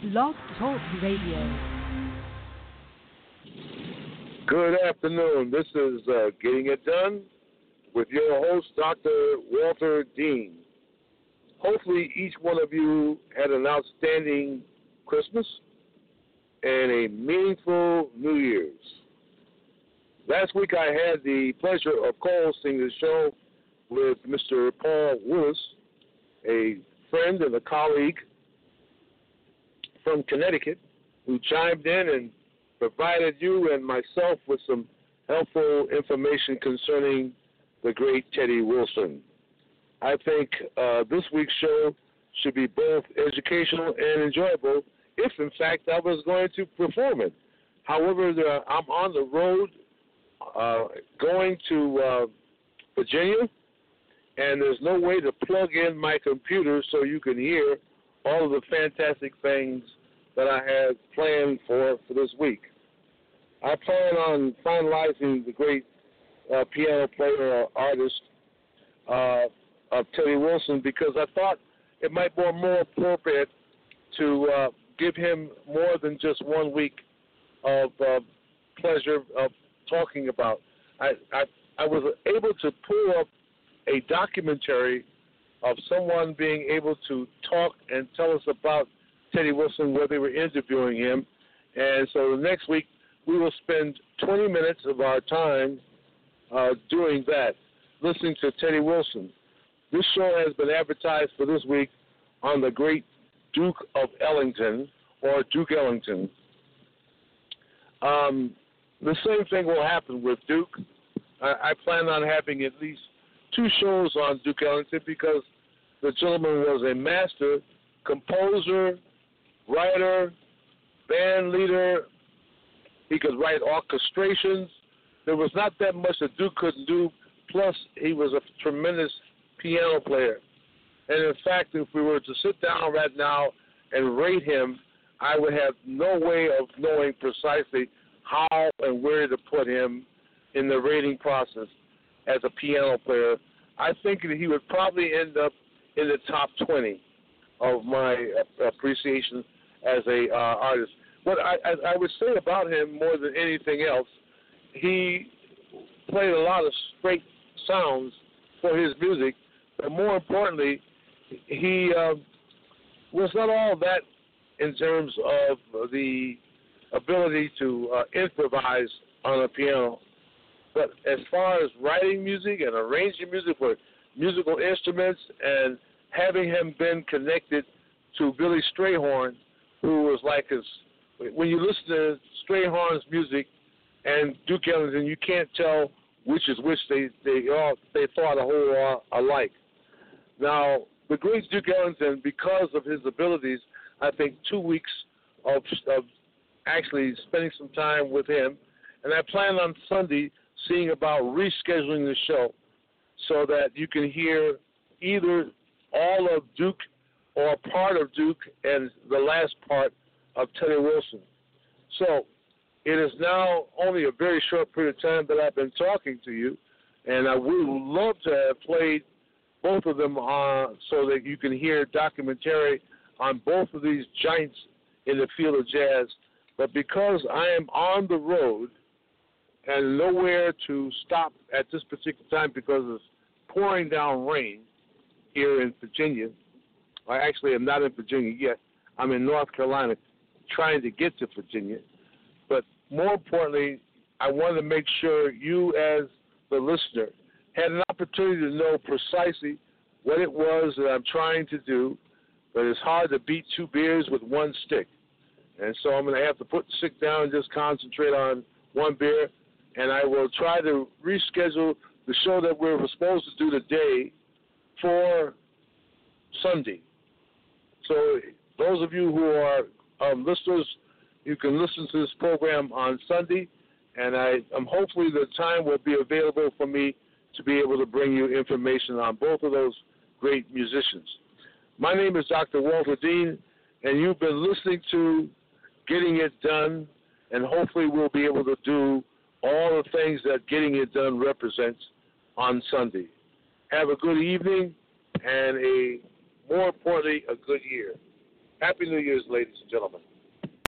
Blog Talk Radio. Good afternoon. This is Getting It Done with your host, Dr. Walter Dean. Hopefully each one of you had an outstanding Christmas and a meaningful New Year's. Last week I had the pleasure of co-hosting the show with Mr. Paul Willis, a friend and a colleague from Connecticut, who chimed in and provided you and myself with some helpful information concerning the great Teddy Wilson. I think this week's show should be both educational and enjoyable if, in fact, I was going to perform it. However, I'm on the road going to Virginia, and there's no way to plug in my computer so you can hear all of the fantastic things that I have planned for this week. I plan on finalizing the great piano player or artist of Teddy Wilson because I thought it might be more appropriate to give him more than just 1 week of pleasure of talking about. I was able to pull up a documentary of someone being able to talk and tell us about Teddy Wilson where they were interviewing him. And so the next week we will spend 20 minutes of our time doing that, listening to Teddy Wilson. This show has been advertised for this week on the great Duke of Ellington, or Duke Ellington. The same thing will happen with Duke. I plan on having at least 2 shows on Duke Ellington because the gentleman was a master composer, writer, band leader. He could write orchestrations. There was not that much that Duke couldn't do, plus he was a tremendous piano player. And in fact, if we were to sit down right now and rate him, I would have no way of knowing precisely how and where to put him in the rating process as a piano player. I think that he would probably end up in the top 20 of my appreciation as a artist. What I would say about him more than anything else, he played a lot of straight sounds for his music, but more importantly, he was not all that in terms of the ability to improvise on a piano. But as far as writing music and arranging music for musical instruments and having him been connected to Billy Strayhorn, who was like his, when you listen to Strayhorn's music and Duke Ellington, you can't tell which is which. They thought a whole lot alike. Now, the great Duke Ellington, because of his abilities, I think 2 weeks of actually spending some time with him, and I plan on Sunday seeing about rescheduling the show so that you can hear either all of Duke or part of Duke and the last part of Teddy Wilson. So it is now only a very short period of time that I've been talking to you, and I would love to have played both of them so that you can hear a documentary on both of these giants in the field of jazz. But because I am on the road and nowhere to stop at this particular time because it's pouring down rain here in Virginia, I actually am not in Virginia yet. I'm in North Carolina trying to get to Virginia. But more importantly, I wanted to make sure you as the listener had an opportunity to know precisely what it was that I'm trying to do, but it's hard to beat 2 beers with 1 stick. And so I'm going to have to put the stick down and just concentrate on 1 beer, and I will try to reschedule the show that we were supposed to do today for Sunday. So those of you who are listeners, you can listen to this program on Sunday, and hopefully the time will be available for me to be able to bring you information on both of those great musicians. My name is Dr. Walter Dean, and you've been listening to Getting It Done, and hopefully we'll be able to do all the things that Getting It Done represents on Sunday. Have a good evening and more importantly, a good year. Happy New Year's, ladies and gentlemen.